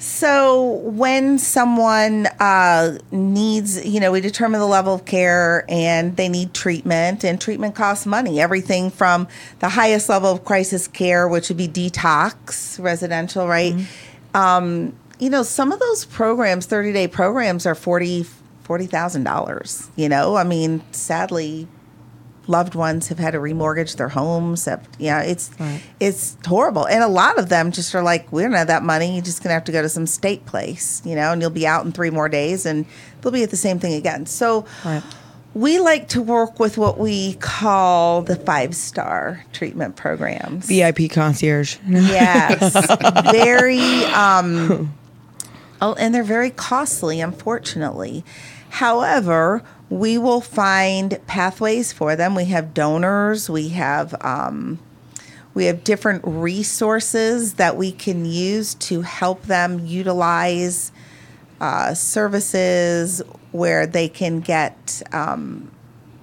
So when someone uh, needs, you know, we determine the level of care and they need treatment, and treatment costs money. Everything from the highest level of crisis care, which would be detox, residential, right? Mm-hmm. Um, you know, some of those programs, thirty-day programs, are forty thousand dollars. You know, I mean, sadly, loved ones have had to remortgage their homes. Have, yeah, it's Right. it's horrible. And a lot of them just are like, we don't have that money. You're just going to have to go to some state place, you know, and you'll be out in three more days and they'll be at the same thing again. So Right. we like to work with what we call the five-star treatment programs. V I P concierge. Yes. Very, um, oh, and they're very costly, unfortunately. However, we will find pathways for them. We have donors. We have um, we have different resources that we can use to help them utilize uh, services where they can get um,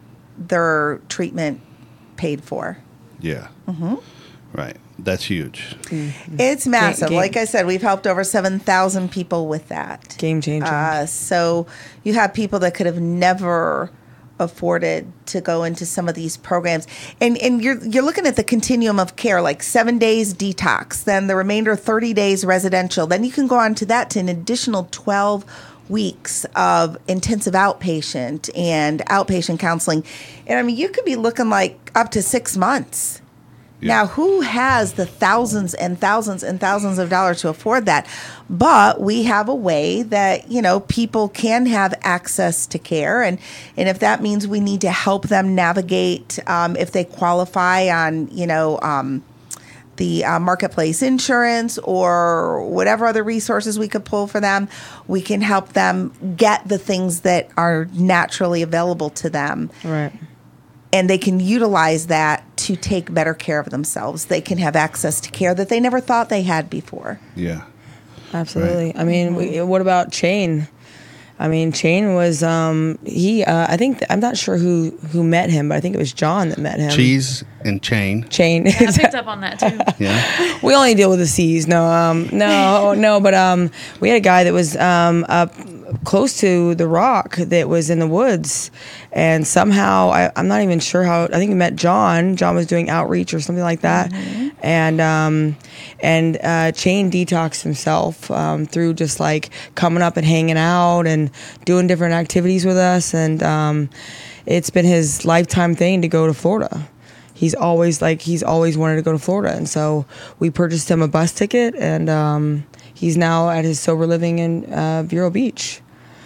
their treatment paid for. Yeah. Mm-hmm. Right. That's huge. It's massive. Game- Like I said, we've helped over seven thousand people with that. Game changer. Uh, so you have people that could have never afforded to go into some of these programs. And and you're you're looking at the continuum of care, like seven days detox, then the remainder thirty days residential. Then you can go on to that to an additional twelve weeks of intensive outpatient and outpatient counseling. And I mean, you could be looking like up to six months. Yeah. Now, who has the thousands and thousands and thousands of dollars to afford that? But we have a way that, you know, people can have access to care. And, and if that means we need to help them navigate, um, if they qualify on, you know, um, the uh, marketplace insurance or whatever other resources we could pull for them, we can help them get the things that are naturally available to them. Right. And they can utilize that to take better care of themselves. They can have access to care that they never thought they had before. Yeah. Absolutely. I mean, we, what about Chain? I mean, Chain was um, he. Uh, I think I'm not sure who who met him, but I think it was John that met him. Cheese and chain. Chain. Yeah, I picked up on that too. Yeah. We only deal with the C's. No, um, no, no. But um, we had a guy that was um, up close to the rock that was in the woods, and somehow I, I'm not even sure how. I think we met John. John was doing outreach or something like that, mm-hmm. and um, and uh, Chain detoxed himself um, through just like coming up and hanging out and doing different activities with us, and um, it's been his lifetime thing to go to Florida. He's always like he's always wanted to go to Florida, and so we purchased him a bus ticket, and um, he's now at his sober living in uh, Vero Beach.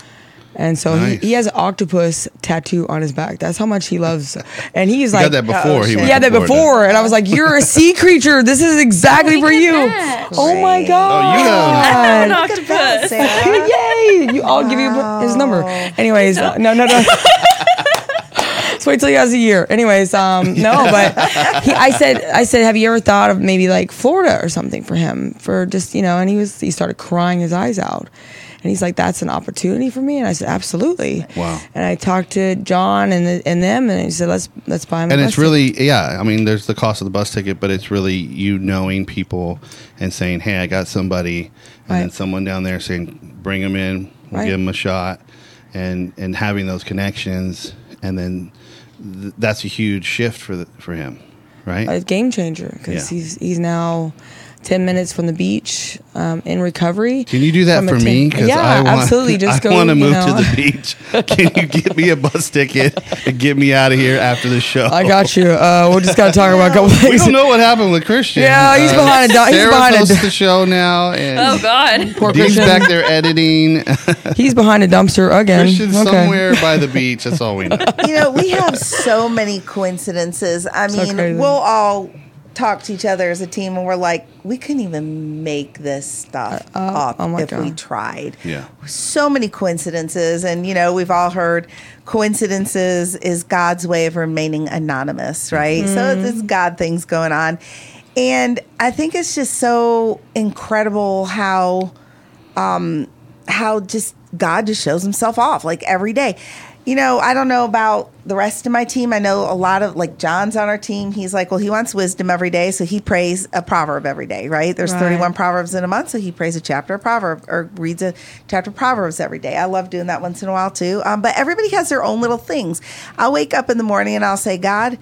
And so Nice. he, he has an octopus tattoo on his back. That's how much he loves. And he's He like, got that before. He oh, went he had that to Florida. before, and I was like, "You're a sea creature. This is exactly Oh, we for did you." that. Oh my Great. god! Oh, you have- An Look at that, octopus. Sarah. Yay! You, I'll give you his number. Anyways, uh, no, no, no. Let's wait till he has a year. Anyways, um, no, but he, I said, I said, have you ever thought of maybe like Florida or something for him for just, you know? And he was, he started crying his eyes out, and he's like, that's an opportunity for me. And I said, absolutely. Wow. And I talked to John and the, and them, and he said, let's let's buy him. And a it's bus really, yeah, I mean, there's the cost of the bus ticket, but it's really you knowing people and saying, hey, I got somebody, and then Right. someone down there saying, bring them in, we'll Right. give them a shot, and and having those connections, and then th- that's a huge shift for the, for him, right? a game changer because Yeah. he's he's now ten minutes from the beach um, in recovery. Can you do that from a for ten- me? 'Cause Yeah, I want, absolutely. Just I go. want to you move know. to the beach. Can you get me a bus ticket and get me out of here after the show? I got you. Uh, we're just gonna talk about a couple We things. don't know what happened with Christian. Yeah, he's behind a do- he's Sarah behind a hosts do- the show now, and Oh God. Poor Dean's Christian. back there editing. He's behind a dumpster again. Christian's Okay. somewhere by the beach. That's all we know. You know, we have so many coincidences. I So mean, crazy. we'll all talk to each other as a team, and we're like, we couldn't even make this stuff Uh, up oh my if we God. tried. Yeah. So many coincidences, and you know, we've all heard coincidences is God's way of remaining anonymous, right? So Mm-hmm. it's God things going on, and I think it's just so incredible how um, how just God just shows himself off like every day. You know, I don't know about the rest of my team. I know a lot of, like, John's on our team. He's like, well, he wants wisdom every day, so he prays a proverb every day, right? There's Right. thirty-one proverbs in a month, so he prays a chapter of proverb or reads a chapter of proverbs every day. I love doing that once in a while too. Um, but everybody has their own little things. I'll wake up in the morning and I'll say, God,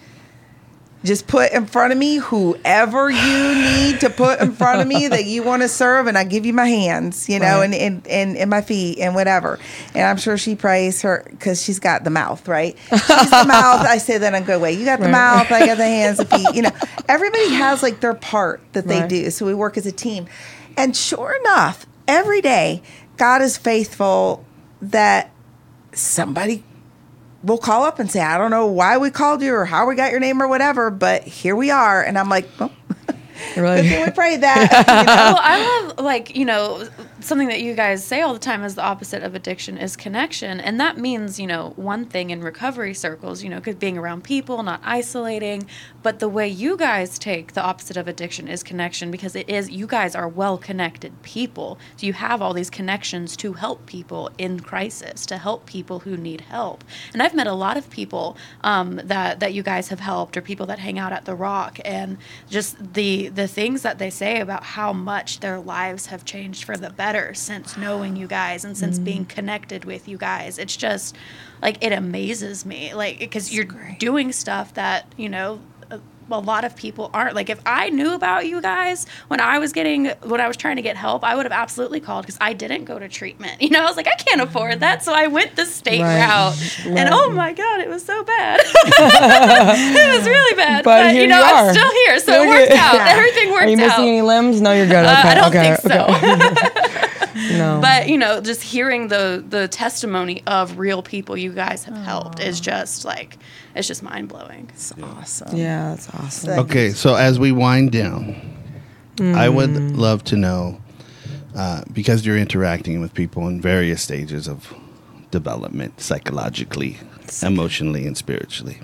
just put in front of me whoever you need to put in front of me that you want to serve, and I give you my hands, you know, Right. and, and, and, and my feet and whatever. And I'm sure she prays her because she's got the mouth, right? She's the mouth. I say that in a good way. You got the Right. mouth, I got the hands, the feet. You know, everybody has like their part that they Right. do. So we work as a team. And sure enough, every day, God is faithful that somebody will call up and say, I don't know why we called you or how we got your name or whatever, but here we are. And I'm like, well, Really? good thing we prayed that. You know? Well, I love, like, you know, something that you guys say all the time is the opposite of addiction is connection. And that means, you know, one thing in recovery circles, you know, cause being around people, not isolating. But the way you guys take the opposite of addiction is connection, because it is, you guys are well-connected people. So you have all these connections to help people in crisis, to help people who need help. And I've met a lot of people um, that, that you guys have helped, or people that hang out at The Rock, and just the, the things that they say about how much their lives have changed for the better since knowing you guys and since being connected with you guys. It's just like, it amazes me, like, because you're doing stuff that, you know, a, a lot of people aren't. Like, if I knew about you guys when I was getting, when I was trying to get help, I would have absolutely called, because I didn't go to treatment. You know, I was like, I can't afford that. So I went the state Right. route. Right. And oh my God, it was so bad. It was really bad. But But, here you know, you I'm are. still here. So You're it worked good. out. Yeah. Everything worked Are you missing out. any limbs? No, you're good. Uh, Okay. I don't okay. think so. okay. No. But, you know, just hearing the the testimony of real people you guys have helped is just like, it's just mind blowing. It's awesome. Yeah, that's awesome. So- Okay, so as we wind down, I would love to know, uh, because you're interacting with people in various stages of development, psychologically, emotionally, and spiritually,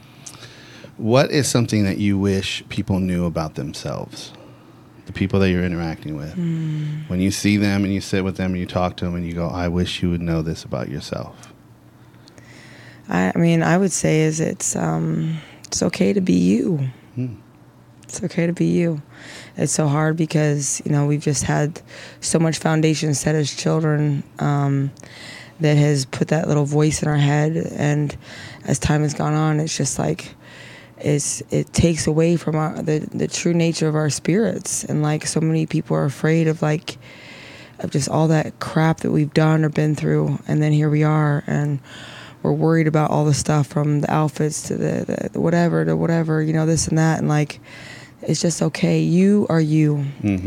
what is something that you wish people knew about themselves? The people that you're interacting with. When you see them and you sit with them and you talk to them and you go, I wish you would know this about yourself. I, I mean, I would say is it's um, it's okay to be you. Hmm. It's okay to be you. It's so hard because, you know, we've just had so much foundation set as children um, that has put that little voice in our head. And as time has gone on, it's just like, it's, it takes away from our, the, the true nature of our spirits. And like so many people are afraid of like, of just all that crap that we've done or been through. And then here we are, and we're worried about all the stuff from the outfits to the, the, the whatever to whatever, you know, this and that. And like, it's just okay. You are you. Mm-hmm.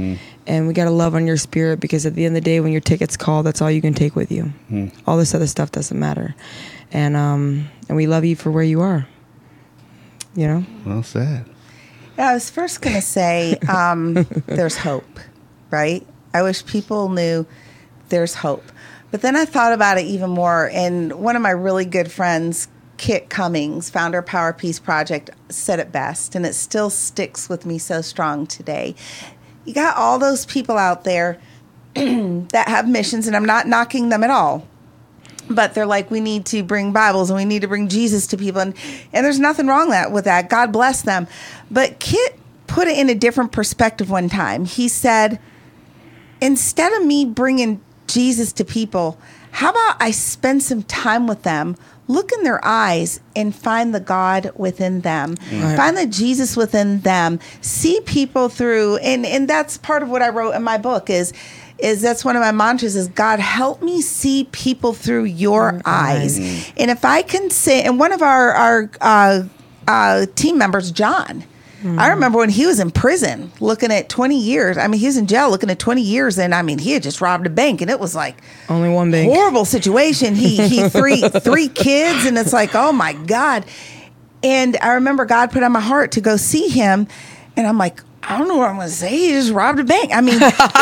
And we got to love on your spirit, because at the end of the day, when your ticket's called, that's all you can take with you. Mm. All this other stuff doesn't matter. And um, and we love you for where you are. You know? Well said. Yeah, I was first going to say um, there's hope, right? I wish people knew there's hope. But then I thought about it even more. And one of my really good friends, Kit Cummings, founder of Power Peace Project, said it best. And it still sticks with me so strong today. You got all those people out there that have missions, and I'm not knocking them at all. But they're like, we need to bring Bibles and we need to bring Jesus to people. And, and there's nothing wrong that, with that. God bless them. But Kit put it in a different perspective one time. He said, instead of me bringing Jesus to people, how about I spend some time with them, look in their eyes and find the God within them, Right. find the Jesus within them, see people through. And, and that's part of what I wrote in my book is, is that's one of my mantras is, God, help me see people through your Your eyes. eyes. And if I can say, and one of our, our uh, uh, team members, John, I remember when he was in prison looking at twenty years. I mean, he was in jail looking at twenty years. And I mean, he had just robbed a bank, and it was like Only one bank. horrible situation. He, he three, three kids, and it's like, oh my God. And I remember God put on my heart to go see him. And I'm like, I don't know what I'm going to say. He just robbed a bank. I mean,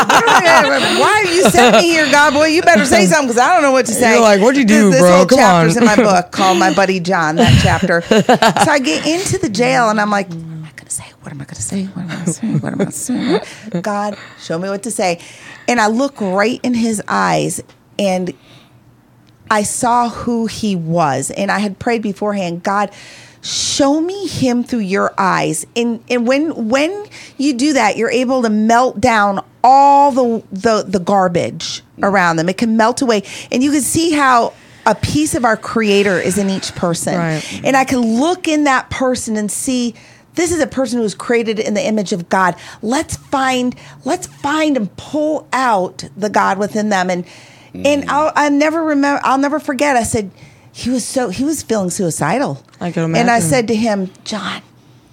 why have you sent me here, God boy? You better say something, because I don't know what to say. You're like, what'd you do, this, this bro? whole Come chapter's on. in my book called My Buddy John, that chapter. So I get into the jail, and I'm like, what am I going to say? What am I going to say? What am I going to say? What am I going to say? God, show me what to say. And I look right in his eyes, and I saw who he was. And I had prayed beforehand, God, show me him through your eyes. And and when when you do that, you're able to melt down all the the, the garbage around them. It can melt away. And you can see how a piece of our Creator is in each person. Right. And I can look in that person and see, this is a person who was created in the image of God. Let's find, let's find and pull out the God within them. And mm. and I'll I never remember. I'll never forget. I said, he was so he was feeling suicidal. I can imagine. And I said to him, John,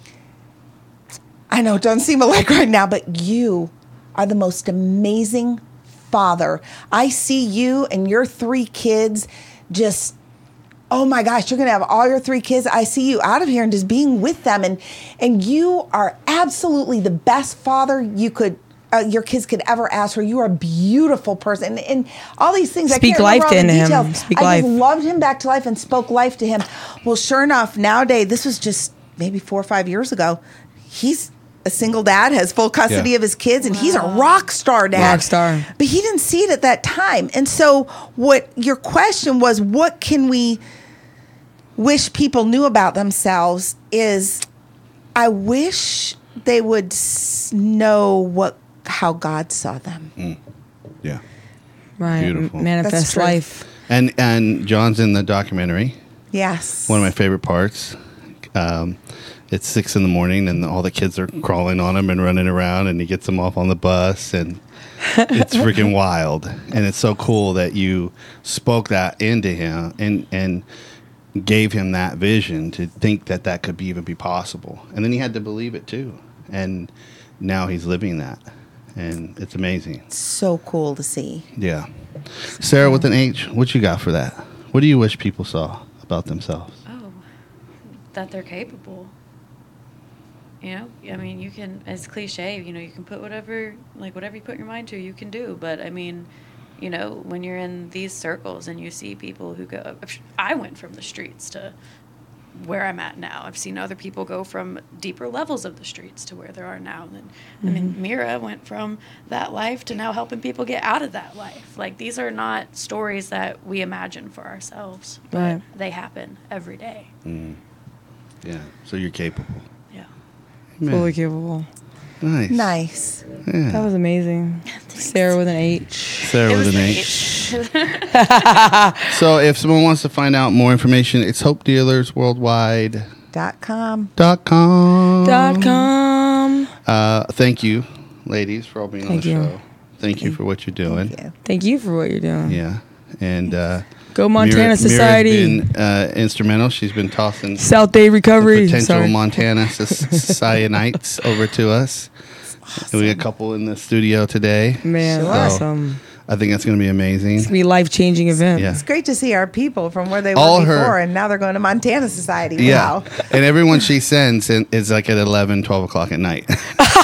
I know it doesn't seem alike right now, but you are the most amazing father. I see you and your three kids just, oh my gosh, you're going to have all your three kids. I see you out of here and just being with them. And, and you are absolutely the best father you could, uh, your kids could ever ask for. You are a beautiful person. And, and all these things. Speak I can't life remember all to the him. details. Speak I life. just loved him back to life and spoke life to him. Well, sure enough, nowadays, this was just maybe four or five years ago. He's a single dad, has full custody Yeah. of his kids, and he's a rock star dad. Rock star. But he didn't see it at that time. And so what your question was, what can we wish people knew about themselves, is I wish they would s- know what how God saw them. Yeah. Right. Beautiful. M- Manifest That's true. life. And and John's in the documentary. Yes. One of my favorite parts. Um, it's six in the morning, and all the kids are crawling on him and running around, and he gets them off on the bus, and it's freaking wild. And it's so cool that you spoke that into him and and gave him that vision to think that that could be, even be possible. And then he had to believe it too. And now he's living that, and it's amazing. So cool to see. Yeah. Sarah with an H, what you got for that? What do you wish people saw about themselves? Oh, that they're capable. You know, I mean, you can, it's cliche, you know, you can put whatever, like whatever you put your mind to, you can do. But I mean, you know, when you're in these circles and you see people who go, I went from the streets to where I'm at now. I've seen other people go from deeper levels of the streets to where they are now. And mm-hmm. I mean, Mira went from that life to now helping people get out of that life. Like, these are not stories that we imagine for ourselves, but Right. they happen every day. Mm. Yeah. So you're capable. Yeah. Man, Fully capable. Nice. Nice. Yeah. That was amazing. Sarah with an H. Sarah It with was an an H. So if someone wants to find out more information, it's hope dealers worldwide Dot com. dot com. Dot com. Uh, thank you, ladies, for all being Thank on the you. show. Thank you for what you're doing. Thank you. Thank you for what you're doing. Yeah. And uh, Go Montana Mira- Society. Mira's been uh, instrumental. She's been tossing South Day the Recovery. potential Sorry. Montana Societynites over to us. And we got a couple in the studio today. Man, So, awesome. I think that's going to be amazing. It's gonna be a life changing event. Yeah. It's great to see our people from where they All were her- before, and now they're going to Montana Society. Yeah. Wow. And everyone she sends in- is like at eleven, twelve o'clock at night.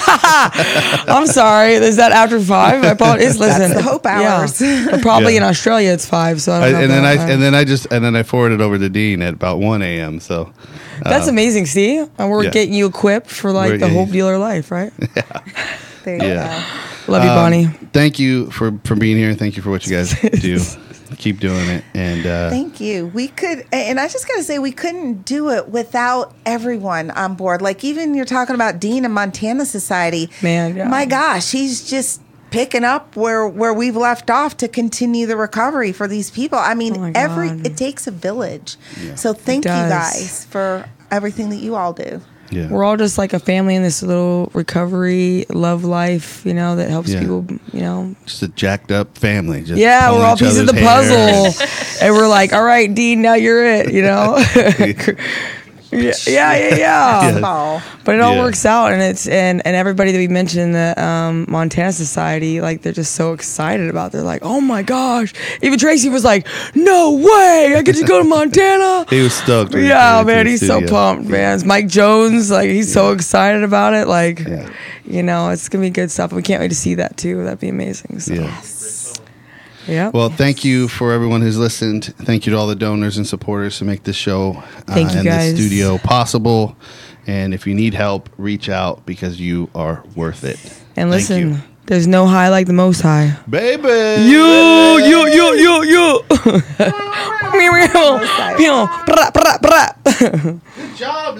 I'm sorry. Is that after five? I apologize. Listen, That's the hope hours. Yeah. But probably Yeah. in Australia it's five. So I I, don't know. and then I about that. and then I just and then I forwarded over to Dean at about one a.m. So That's um, amazing. See, and we're yeah. getting you equipped for like We're- the yeah. Hope Dealer life, right? There you Yeah. go. Love you, Um, Bonnie. Thank you for for being here. Thank you for what you guys do. Keep doing it. And uh, Thank you. We could, and I just got to say, we couldn't do it without everyone on board. Like, even you're talking about Dean and Montana Society. Man, yeah. My gosh, he's just picking up where where we've left off to continue the recovery for these people. I mean, Oh my every God. it takes a village. So thank you does. guys for everything that you all do. yeah. We're all just like a family in this little recovery, love life, you know, that helps Yeah. people, you know. Just a jacked up family. Just Yeah, pulling we're all each pieces of the other's hair. puzzle. And we're like, all right, Dean, now you're it, you know? yeah, yeah, yeah, yeah. Yeah. Ball. But it all Yeah. works out, and it's and, and everybody that we mentioned the um, Montana Society, like they're just so excited about. It. They're like, oh my gosh! Even Tracy was like, no way! I get to go to Montana. He was stoked. when he Yeah, came into man, the he's so studio. pumped, man. It's Mike Jones, like he's so excited about it. Like, Yeah. you know, it's gonna be good stuff. We can't wait to see that too. That'd be amazing. So, Yeah. yeah. Well, thank you for everyone who's listened. Thank you to all the donors and supporters to make this show uh, Thank you, and guys. this studio possible. And if you need help, reach out because you are worth it. and Thank listen, you. there's no high like the Most High. Baby. You, you, you, you, you. Meow, meow. Meow. Brah, brah, brah. Good job.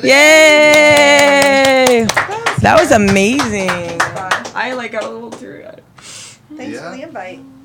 Yay! That was amazing. I like got a little teary-eyed. Thanks Yeah. for the invite.